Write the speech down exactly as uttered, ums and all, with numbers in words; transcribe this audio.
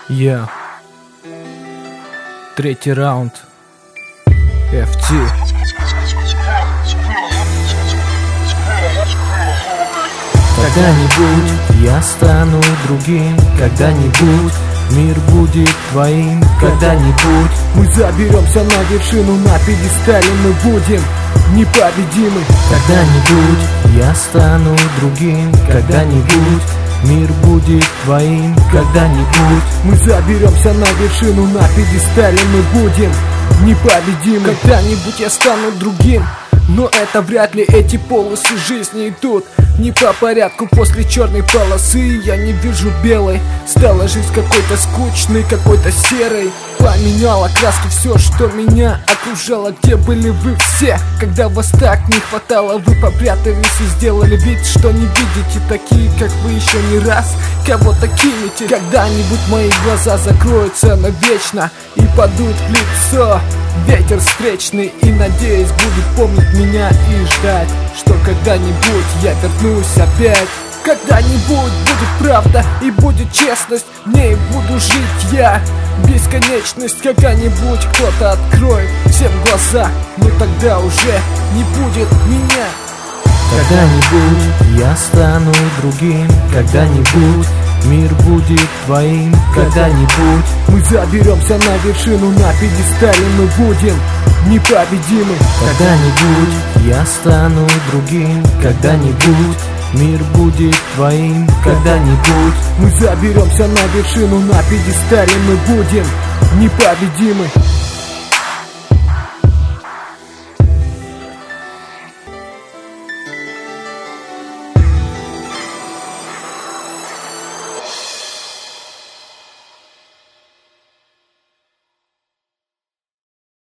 Я. Третий раунд. эф ти. Когда-нибудь я стану другим, когда-нибудь мир будет твоим, когда-нибудь мы заберемся на вершину, на пьедестале мы будем непобедимы. Когда-нибудь я стану другим, когда-нибудь мир будет твоим, когда-нибудь мы заберемся на вершину, на пьедестале мы будем непобедимы. Когда-нибудь я стану другим, но это вряд ли, эти полосы жизни идут не по порядку. После черной полосы я не вижу белой. Стала жизнь какой-то скучной, какой-то серой. Поменяла краски все, что меня окружало. Где были вы все, когда вас так не хватало? Вы попрятались и сделали вид, что не видите. Такие, как вы, еще не раз кого-то кинете. Когда-нибудь мои глаза закроются навечно и подует в лицо ветер встречный, и, надеюсь, будет помнить меня и ждать, что когда-нибудь я вернусь опять. Когда-нибудь будет правда и будет честность, в ней буду жить я. Бесконечность, когда-нибудь кто-то откроет всем глаза, но тогда уже не будет меня. Когда-нибудь я стану другим, когда-нибудь мир будет твоим, когда-нибудь мы заберемся на вершину, на пьедестале мы будем непобедимы. Когда-нибудь я стану другим, когда-нибудь мир будет твоим, когда-нибудь мы заберемся на вершину, на пьедестале мы будем непобедимы.